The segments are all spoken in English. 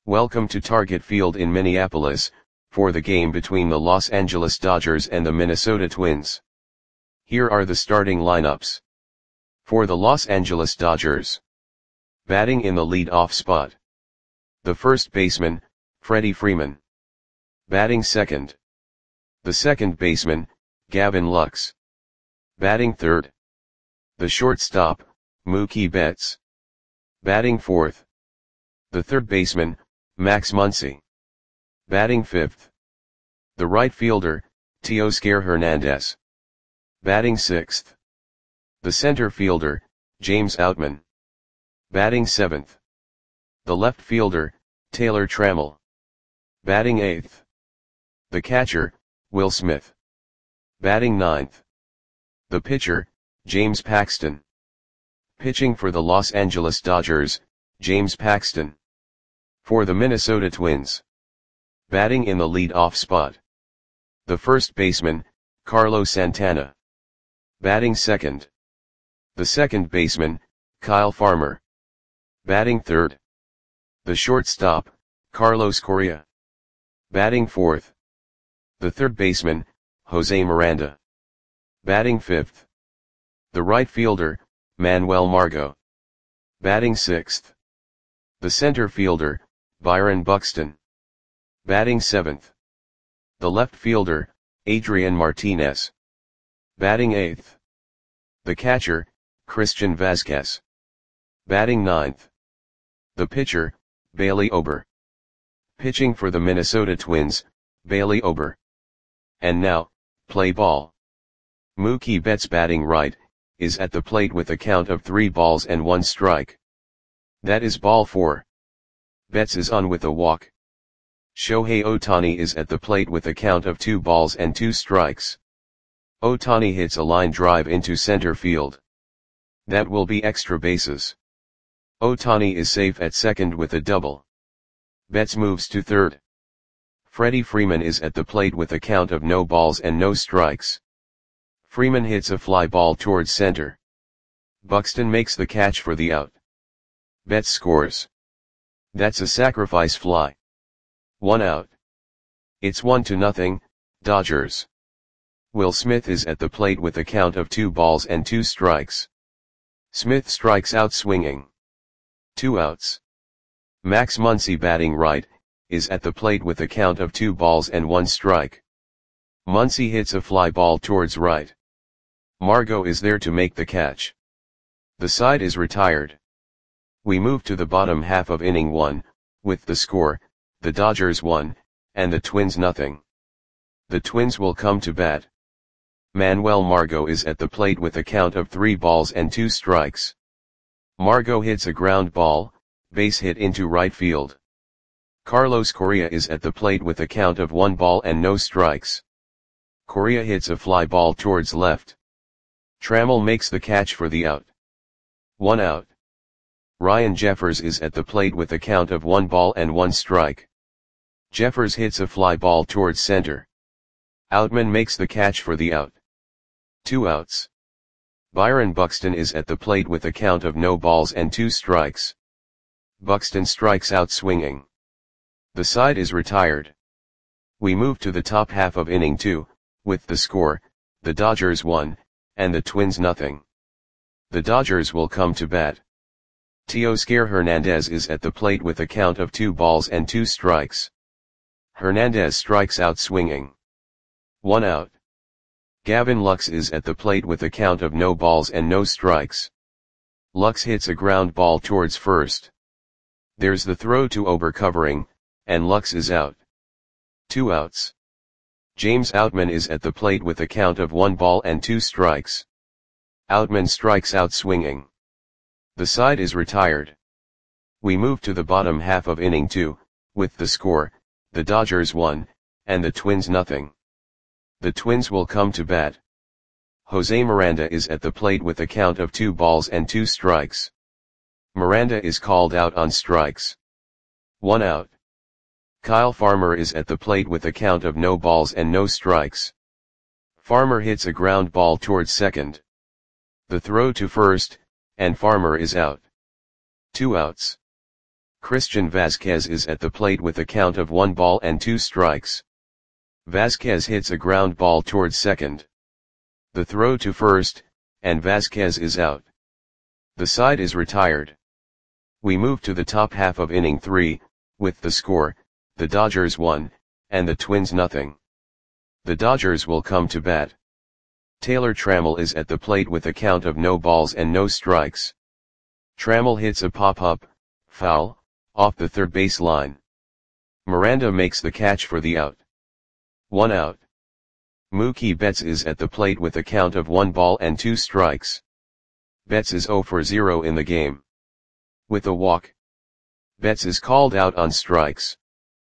Welcome to Target Field in Minneapolis, for the game between the Los Angeles Dodgers and the Minnesota Twins. Here are the starting lineups. For the Los Angeles Dodgers. Batting in the lead-off spot. The first baseman, Freddie Freeman. Batting second. The second baseman, Gavin Lux. Batting third. The shortstop, Mookie Betts. Batting fourth. The third baseman, Max Muncy. Batting fifth. The right fielder, Teoscar Hernandez. Batting sixth. The center fielder, James Outman. Batting seventh. The left fielder, Taylor Trammell. Batting eighth. The catcher, Will Smith. Batting ninth. The pitcher, James Paxton. Pitching for the Los Angeles Dodgers, James Paxton. For the Minnesota Twins. Batting in the lead-off spot. The first baseman, Carlos Santana. Batting second. The second baseman, Kyle Farmer. Batting third. The shortstop, Carlos Correa. Batting fourth. The third baseman, Jose Miranda. Batting fifth. The right fielder, Manuel Margot. Batting sixth. The center fielder, Byron Buxton. Batting seventh. The left fielder, Adrian Martinez. Batting eighth. The catcher, Christian Vazquez. Batting ninth. The pitcher, Bailey Ober. Pitching for the Minnesota Twins, Bailey Ober. And now, play ball. Mookie Betts batting right, is at the plate with a count of 3 balls and 1 strike. That is ball 4. Betts is on with a walk. Shohei Ohtani is at the plate with a count of 2 balls and 2 strikes. Ohtani hits a line drive into center field. That will be extra bases. Ohtani is safe at second with a double. Betts moves to third. Freddie Freeman is at the plate with a count of no balls and no strikes. Freeman hits a fly ball towards center. Buxton makes the catch for the out. Betts scores. That's a sacrifice fly. 1 out. It's 1-0, Dodgers. Will Smith is at the plate with a count of 2 balls and 2 strikes. Smith strikes out swinging. 2 outs. Max Muncy batting right, is at the plate with a count of 2 balls and 1 strike. Muncy hits a fly ball towards right. Margot is there to make the catch. The side is retired. We move to the bottom half of inning 1, with the score, the Dodgers 1, and the Twins nothing. The Twins will come to bat. Manuel Margot is at the plate with a count of 3 balls and 2 strikes. Margot hits a ground ball, base hit into right field. Carlos Correa is at the plate with a count of 1 ball and no strikes. Correa hits a fly ball towards left. Trammell makes the catch for the out. 1 out. Ryan Jeffers is at the plate with a count of 1 ball and 1 strike. Jeffers hits a fly ball towards center. Outman makes the catch for the out. 2 outs. Byron Buxton is at the plate with a count of no balls and 2 strikes. Buxton strikes out swinging. The side is retired. We move to the top half of inning 2, with the score, the Dodgers 1, and the Twins nothing. The Dodgers will come to bat. Teoscar Hernandez is at the plate with a count of 2 balls and 2 strikes. Hernandez strikes out swinging. 1 out. Gavin Lux is at the plate with a count of no balls and no strikes. Lux hits a ground ball towards first. There's the throw to Ober covering, and Lux is out. 2 outs. James Outman is at the plate with a count of 1 ball and 2 strikes. Outman strikes out swinging. The side is retired. We move to the bottom half of inning 2, with the score, the Dodgers 1, and the Twins nothing. The Twins will come to bat. Jose Miranda is at the plate with a count of 2 balls and 2 strikes. Miranda is called out on strikes. 1 out. Kyle Farmer is at the plate with a count of no balls and no strikes. Farmer hits a ground ball towards second. The throw to first, and Farmer is out. 2 outs. Christian Vazquez is at the plate with a count of 1 ball and 2 strikes. Vazquez hits a ground ball towards second. The throw to first, and Vazquez is out. The side is retired. We move to the top half of inning 3, with the score, the Dodgers 1, and the Twins nothing. The Dodgers will come to bat. Taylor Trammell is at the plate with a count of no balls and no strikes. Trammell hits a pop-up, foul, off the third base line. Miranda makes the catch for the out. 1 out. Mookie Betts is at the plate with a count of 1 ball and 2 strikes. Betts is 0 for 0 in the game. With a walk. Betts is called out on strikes.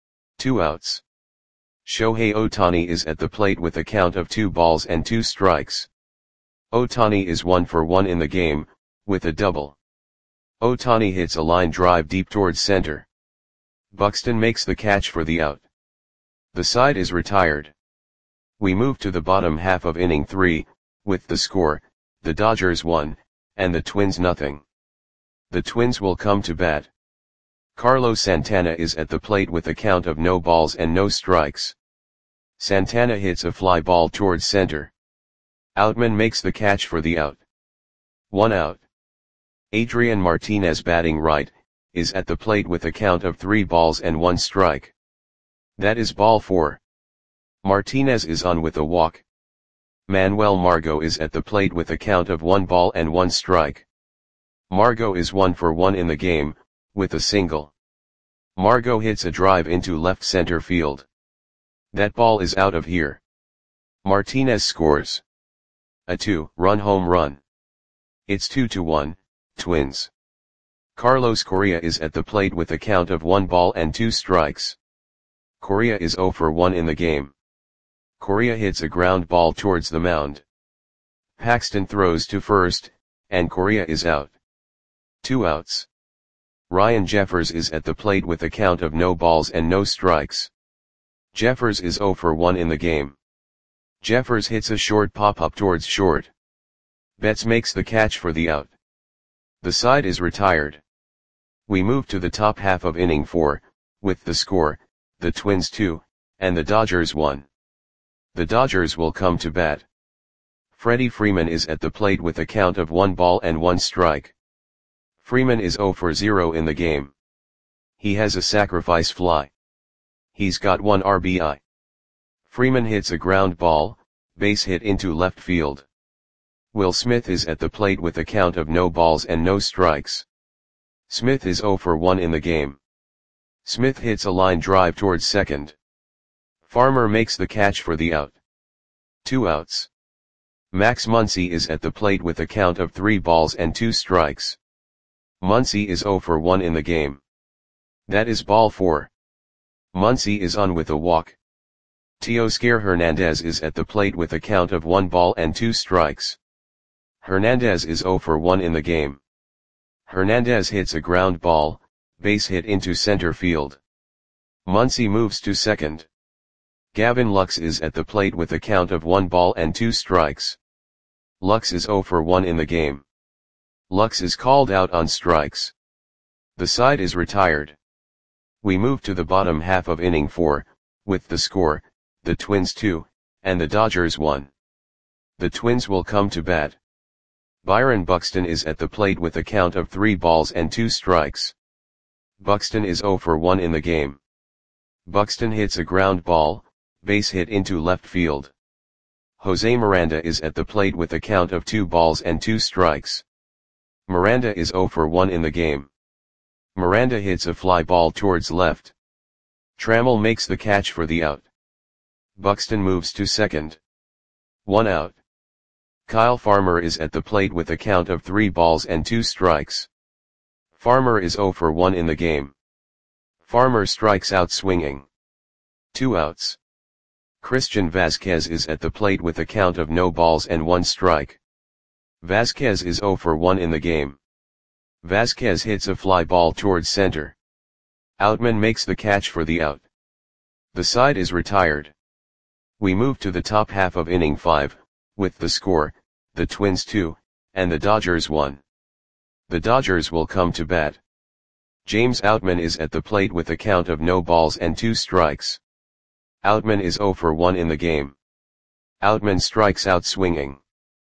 2 outs. Shohei Ohtani is at the plate with a count of 2 balls and 2 strikes. Ohtani is 1 for 1 in the game, with a double. Ohtani hits a line drive deep towards center. Buxton makes the catch for the out. The side is retired. We move to the bottom half of inning 3, with the score, the Dodgers 1, and the Twins nothing. The Twins will come to bat. Carlos Santana is at the plate with a count of no balls and no strikes. Santana hits a fly ball towards center. Outman makes the catch for the out. 1 out. Adrian Martinez, batting right, is at the plate with a count of 3 balls and 1 strike. That is ball 4. Martinez is on with a walk. Manuel Margot is at the plate with a count of 1 ball and 1 strike. Margot is 1 for 1 in the game, with a single. Margot hits a drive into left center field. That ball is out of here. Martinez scores a 2-run home run. It's 2-1, Twins. Carlos Correa is at the plate with a count of 1 ball and 2 strikes. Correa is 0 for 1 in the game. Correa hits a ground ball towards the mound. Paxton throws to first, and Correa is out. 2 outs. Ryan Jeffers is at the plate with a count of no balls and no strikes. Jeffers is 0 for 1 in the game. Jeffers hits a short pop-up towards short. Betts makes the catch for the out. The side is retired. We move to the top half of inning 4, with the score, the Twins 2, and the Dodgers 1. The Dodgers will come to bat. Freddie Freeman is at the plate with a count of 1 ball and 1 strike. Freeman is 0 for 0 in the game. He has a sacrifice fly. He's got 1 RBI. Freeman hits a ground ball, base hit into left field. Will Smith is at the plate with a count of no balls and no strikes. Smith is 0 for 1 in the game. Smith hits a line drive towards second. Farmer makes the catch for the out. 2 outs. Max Muncy is at the plate with a count of 3 balls and 2 strikes. Muncy is 0 for 1 in the game. That is ball 4. Muncy is on with a walk. Teoscar Hernandez is at the plate with a count of 1 ball and 2 strikes. Hernandez is 0 for 1 in the game. Hernandez hits a ground ball, base hit into center field. Muncy moves to second. Gavin Lux is at the plate with a count of 1 ball and 2 strikes. Lux is 0 for 1 in the game. Lux is called out on strikes. The side is retired. We move to the bottom half of inning 4, with the score, the Twins 2, and the Dodgers 1. The Twins will come to bat. Byron Buxton is at the plate with a count of 3 balls and 2 strikes. Buxton is 0 for 1 in the game. Buxton hits a ground ball, base hit into left field. Jose Miranda is at the plate with a count of 2 balls and 2 strikes. Miranda is 0 for 1 in the game. Miranda hits a fly ball towards left. Trammell makes the catch for the out. Buxton moves to second. 1 out. Kyle Farmer is at the plate with a count of 3 balls and 2 strikes. Farmer is 0 for 1 in the game. Farmer strikes out swinging. 2 outs. Christian Vazquez is at the plate with a count of no balls and 1 strike. Vazquez is 0 for 1 in the game. Vazquez hits a fly ball towards center. Outman makes the catch for the out. The side is retired. We move to the top half of inning 5, with the score, the Twins 2, and the Dodgers 1. The Dodgers will come to bat. James Outman is at the plate with a count of no balls and 2 strikes. Outman is 0 for 1 in the game. Outman strikes out swinging.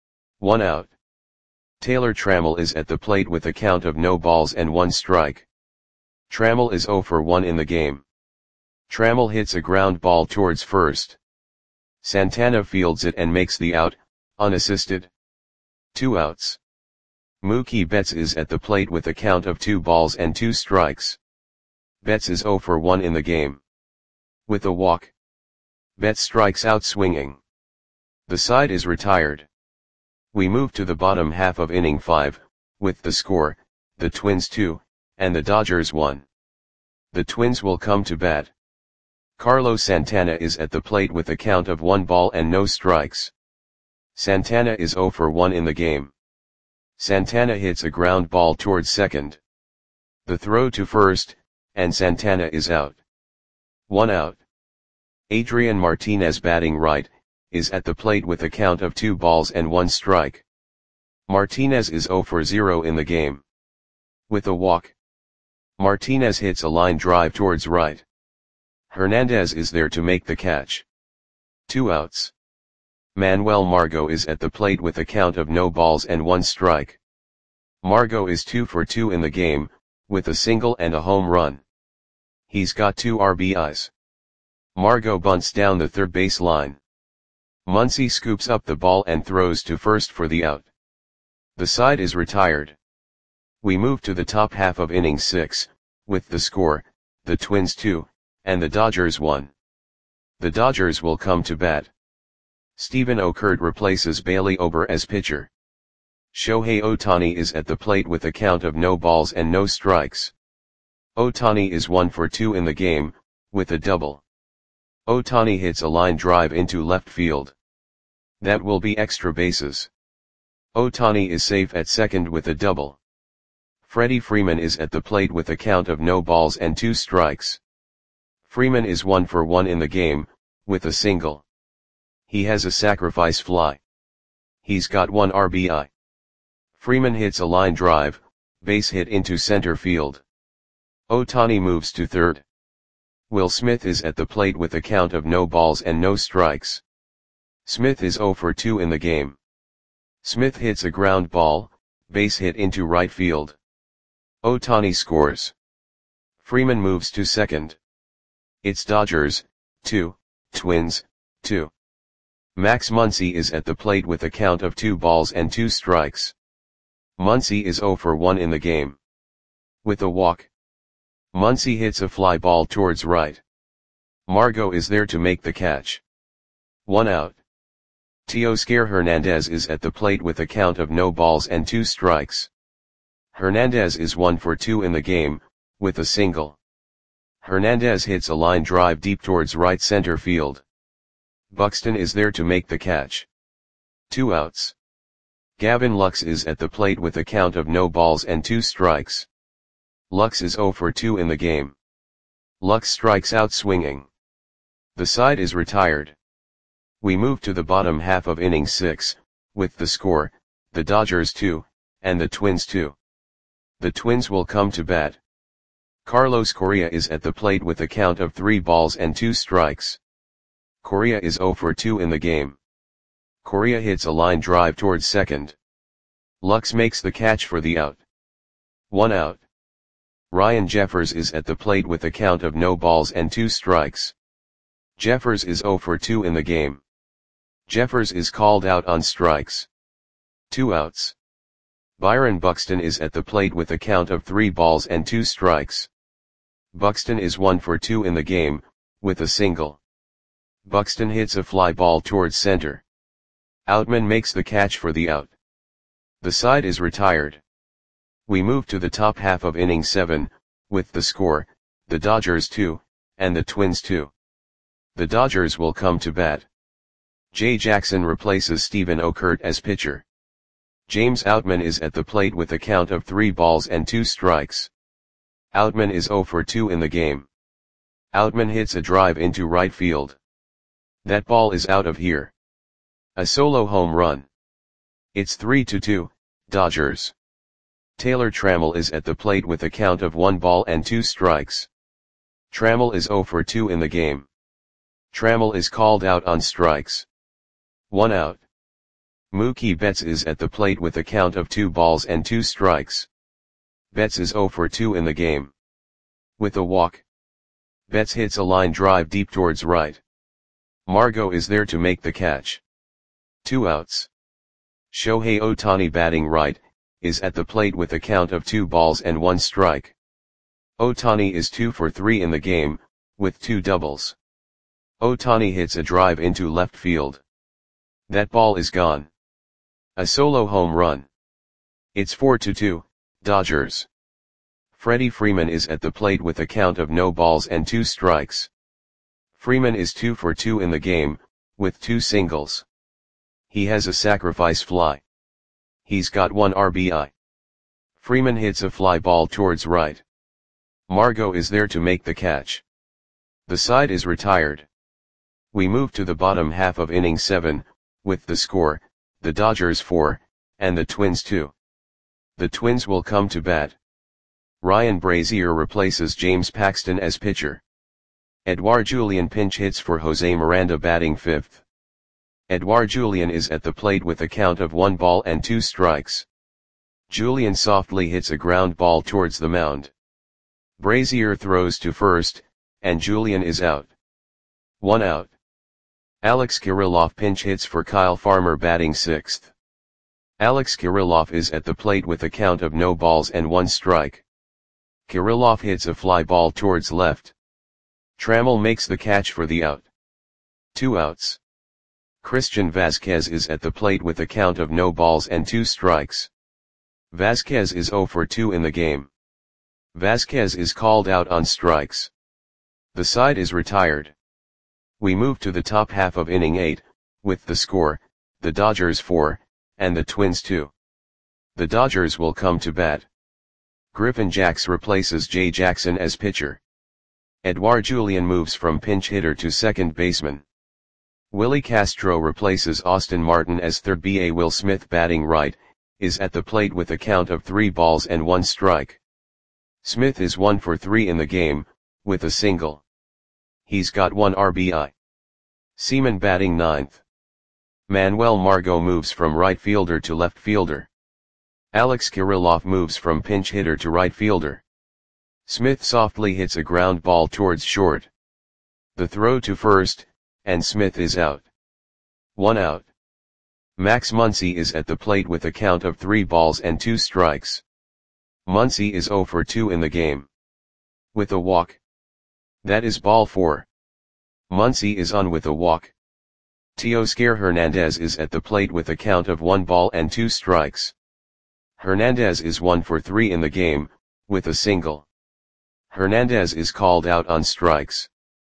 1 out. Taylor Trammell is at the plate with a count of no balls and 1 strike. Trammell is 0 for 1 in the game. Trammell hits a ground ball towards first. Santana fields it and makes the out, unassisted. 2 outs. Mookie Betts is at the plate with a count of 2 balls and 2 strikes. Betts is 0 for 1 in the game. With a walk, Betts strikes out swinging. The side is retired. We move to the bottom half of inning 5, with the score, the Twins 2, and the Dodgers 1. The Twins will come to bat. Carlos Santana is at the plate with a count of 1 ball and no strikes. Santana is 0 for 1 in the game. Santana hits a ground ball towards second. The throw to first, and Santana is out. 1 out. Adrian Martinez, batting right, is at the plate with a count of 2 balls and 1 strike. Martinez is 0 for 0 in the game. With a walk, Martinez hits a line drive towards right. Hernandez is there to make the catch. 2 outs. Manuel Margot is at the plate with a count of no balls and 1 strike. Margot is 2 for 2 in the game, with a single and a home run. He's got 2 RBIs. Margot bunts down the third base line. Muncy scoops up the ball and throws to first for the out. The side is retired. We move to the top half of inning 6, with the score, the Twins 2, and the Dodgers 1. The Dodgers will come to bat. Stephen Okert replaces Bailey Ober as pitcher. Shohei Ohtani is at the plate with a count of no balls and no strikes. Ohtani is 1 for 2 in the game, with a double. Ohtani hits a line drive into left field. That will be extra bases. Ohtani is safe at second with a double. Freddie Freeman is at the plate with a count of no balls and 2 strikes. Freeman is 1 for 1 in the game, with a single. He has a sacrifice fly. He's got 1 RBI. Freeman hits a line drive, base hit into center field. Ohtani moves to third. Will Smith is at the plate with a count of no balls and no strikes. Smith is 0 for 2 in the game. Smith hits a ground ball, base hit into right field. Ohtani scores. Freeman moves to second. It's Dodgers, 2, Twins, 2. Max Muncy is at the plate with a count of 2 balls and 2 strikes. Muncy is 0 for 1 in the game. With a walk, Muncy hits a fly ball towards right. Margot is there to make the catch. 1 out. Teoscar Hernandez is at the plate with a count of no balls and 2 strikes. Hernandez is 1 for 2 in the game, with a single. Hernandez hits a line drive deep towards right center field. Buxton is there to make the catch. 2 outs. Gavin Lux is at the plate with a count of no balls and 2 strikes. Lux is 0 for 2 in the game. Lux strikes out swinging. The side is retired. We move to the bottom half of inning 6, with the score, the Dodgers 2, and the Twins 2. The Twins will come to bat. Carlos Correa is at the plate with a count of 3 balls and 2 strikes. Correa is 0 for 2 in the game. Correa hits a line drive towards second. Lux makes the catch for the out. 1 out. Ryan Jeffers is at the plate with a count of no balls and 2 strikes. Jeffers is 0 for 2 in the game. Jeffers is called out on strikes. 2 outs. Byron Buxton is at the plate with a count of 3 balls and 2 strikes. Buxton is 1 for 2 in the game, with a single. Buxton hits a fly ball towards center. Outman makes the catch for the out. The side is retired. We move to the top half of inning 7, with the score, the Dodgers 2, and the Twins 2. The Dodgers will come to bat. Jay Jackson replaces Stephen Okert as pitcher. James Outman is at the plate with a count of 3 balls and 2 strikes. Outman is 0 for 2 in the game. Outman hits a drive into right field. That ball is out of here. A solo home run. It's 3-2, Dodgers. Taylor Trammell is at the plate with a count of 1 ball and 2 strikes. Trammell is 0 for 2 in the game. Trammell is called out on strikes. 1 out. Mookie Betts is at the plate with a count of 2 balls and 2 strikes. Betts is 0 for 2 in the game. With a walk, Betts hits a line drive deep towards right. Margot is there to make the catch. 2 outs. Shohei Ohtani, batting right, is at the plate with a count of 2 balls and 1 strike. Ohtani is 2 for 3 in the game, with 2 doubles. Ohtani hits a drive into left field. That ball is gone. A solo home run. It's 4-2, Dodgers. Freddie Freeman is at the plate with a count of no balls and 2 strikes. Freeman is 2 for 2 in the game, with 2 singles. He has a sacrifice fly. He's got 1 RBI. Freeman hits a fly ball towards right. Margot is there to make the catch. The side is retired. We move to the bottom half of inning 7, with the score, the Dodgers 4, and the Twins 2. The Twins will come to bat. Ryan Brazier replaces James Paxton as pitcher. Edouard Julien pinch hits for Jose Miranda, batting 5th. Edouard Julien is at the plate with a count of 1 ball and 2 strikes. Julien softly hits a ground ball towards the mound. Brazier throws to first, and Julien is out. 1 out. Alex Kirilloff pinch hits for Kyle Farmer, batting 6th. Alex Kirilloff is at the plate with a count of no balls and 1 strike. Kirilloff hits a fly ball towards left. Trammell makes the catch for the out. 2 outs. Christian Vasquez is at the plate with a count of no balls and 2 strikes. Vasquez is 0 for 2 in the game. Vasquez is called out on strikes. The side is retired. We move to the top half of inning 8, with the score, the Dodgers 4, and the Twins 2. The Dodgers will come to bat. Griffin Jax replaces Jay Jackson as pitcher. Edouard Julien moves from pinch hitter to second baseman. Willie Castro replaces Austin Martin as third. Will Smith, batting right, is at the plate with a count of 3 balls and 1 strike. Smith is 1 for 3 in the game, with a single. He's got 1 RBI. Seaman, batting 9th. Manuel Margot moves from right fielder to left fielder. Alex Kirilloff moves from pinch hitter to right fielder. Smith softly hits a ground ball towards short. The throw to first, and Smith is out. 1 out. Max Muncy is at the plate with a count of 3 balls and 2 strikes. Muncy is 0 for 2 in the game. With a walk. That is ball 4. Muncy is on with a walk. Teoscar Hernandez is at the plate with a count of 1 ball and 2 strikes. Hernandez is 1 for 3 in the game, with a single. Hernandez is called out on strikes.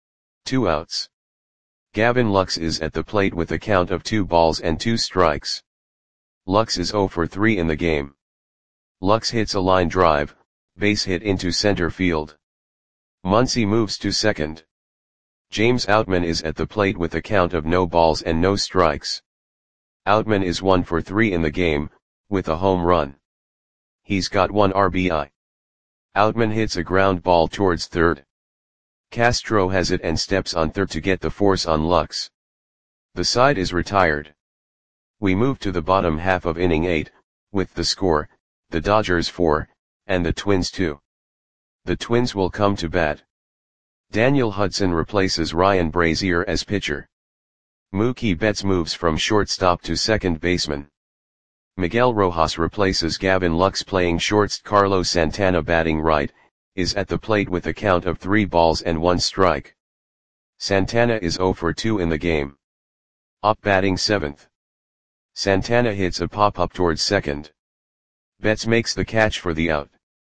2 outs. Gavin Lux is at the plate with a count of 2 balls and 2 strikes. Lux is 0 for 3 in the game. Lux hits a line drive, base hit into center field. Muncy moves to second. James Outman is at the plate with a count of no balls and no strikes. Outman is 1 for 3 in the game, with a home run. He's got 1 RBI. Outman hits a ground ball towards third. Castro has it and steps on third to get the force on Lux. The side is retired. We move to the bottom half of inning 8, with the score, the Dodgers 4, and the Twins 2. The Twins will come to bat. Daniel Hudson replaces Ryan Brazier as pitcher. Mookie Betts moves from shortstop to second baseman. Miguel Rojas replaces Gavin Lux playing shorts. Carlos Santana, batting right, is at the plate with a count of 3 balls and 1 strike. Santana is 0 for 2 in the game. Up, batting 7th. Santana hits a pop-up towards second. Betts makes the catch for the out.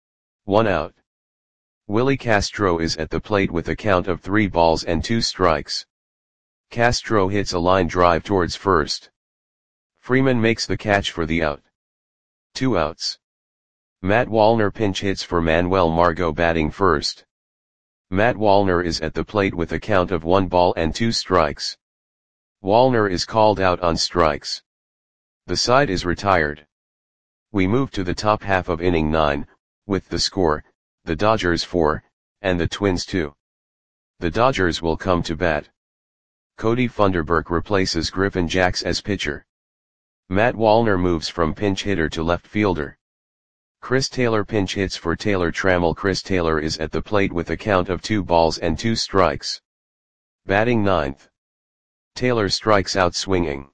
1 out. Willie Castro is at the plate with a count of 3 balls and 2 strikes. Castro hits a line drive towards first. Freeman makes the catch for the out. 2 outs. Matt Wallner pinch hits for Manuel Margot, batting first. Matt Wallner is at the plate with a count of 1 ball and 2 strikes. Wallner is called out on strikes. The side is retired. We move to the top half of inning 9, with the score, the Dodgers 4, and the Twins 2. The Dodgers will come to bat. Cody Funderburk replaces Griffin Jax as pitcher. Matt Wallner moves from pinch hitter to left fielder. Chris Taylor pinch hits for Taylor Trammell. Chris Taylor is at the plate with a count of 2 balls and 2 strikes. Batting ninth. Taylor strikes out swinging.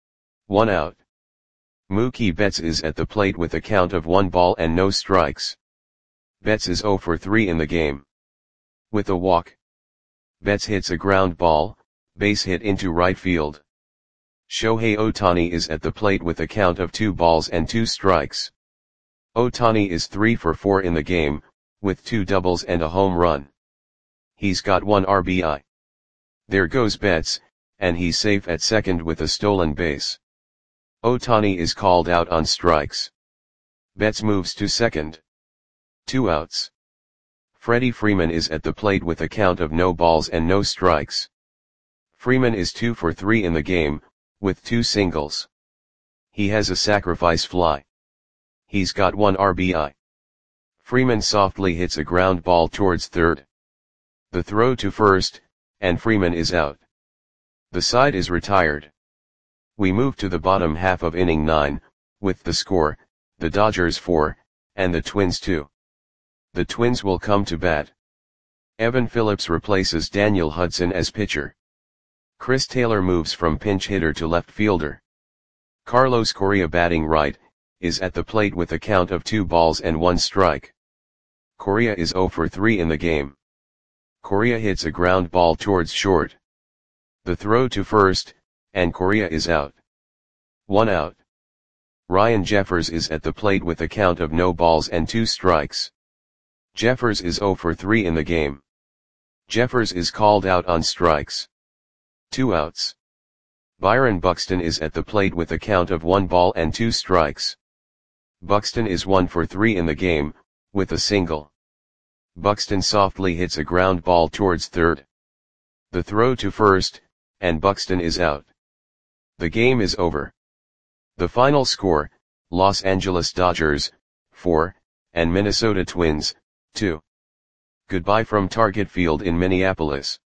1 out. Mookie Betts is at the plate with a count of 1 ball and no strikes. Betts is 0 for 3 in the game. With a walk. Betts hits a ground ball, base hit into right field. Shohei Ohtani is at the plate with a count of 2 balls and 2 strikes. Ohtani is 3 for 4 in the game, with 2 doubles and a home run. He's got 1 RBI. There goes Betts, and he's safe at second with a stolen base. Ohtani is called out on strikes. Betts moves to second. 2 outs. Freddie Freeman is at the plate with a count of no balls and no strikes. Freeman is 2 for 3 in the game, with 2 singles. He has a sacrifice fly. He's got 1 RBI. Freeman softly hits a ground ball towards third. The throw to first, and Freeman is out. The side is retired. We move to the bottom half of inning 9, with the score, the Dodgers 4, and the Twins 2. The Twins will come to bat. Evan Phillips replaces Daniel Hudson as pitcher. Chris Taylor moves from pinch hitter to left fielder. Carlos Correa, batting right, is at the plate with a count of 2 balls and 1 strike. Correa is 0 for 3 in the game. Correa hits a ground ball towards short. The throw to first, and Correa is out. 1 out. Ryan Jeffers is at the plate with a count of no balls and 2 strikes. Jeffers is 0 for 3 in the game. Jeffers is called out on strikes. 2 outs. Byron Buxton is at the plate with a count of 1 ball and 2 strikes. Buxton is 1 for 3 in the game, with a single. Buxton softly hits a ground ball towards third. The throw to first, and Buxton is out. The game is over. The final score, Los Angeles Dodgers, 4, and Minnesota Twins, 2. Goodbye from Target Field in Minneapolis.